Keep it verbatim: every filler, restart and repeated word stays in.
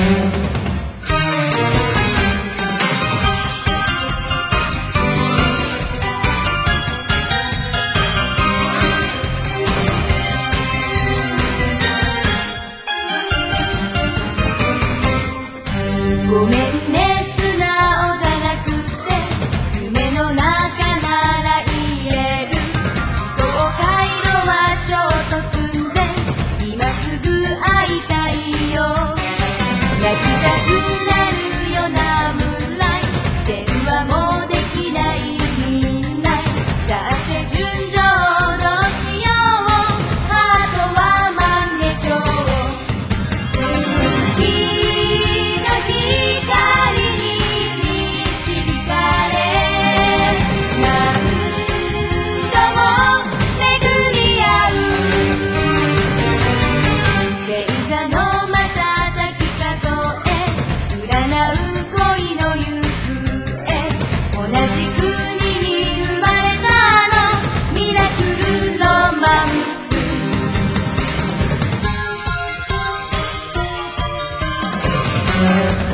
ごめんね素直じゃなくて夢の中なら言える思考回路はショート寸前今すぐ会いたいよ泣きたくなるようなムーンライト電話もできないみんなだって純情どうしようハートは万華鏡 Yeah.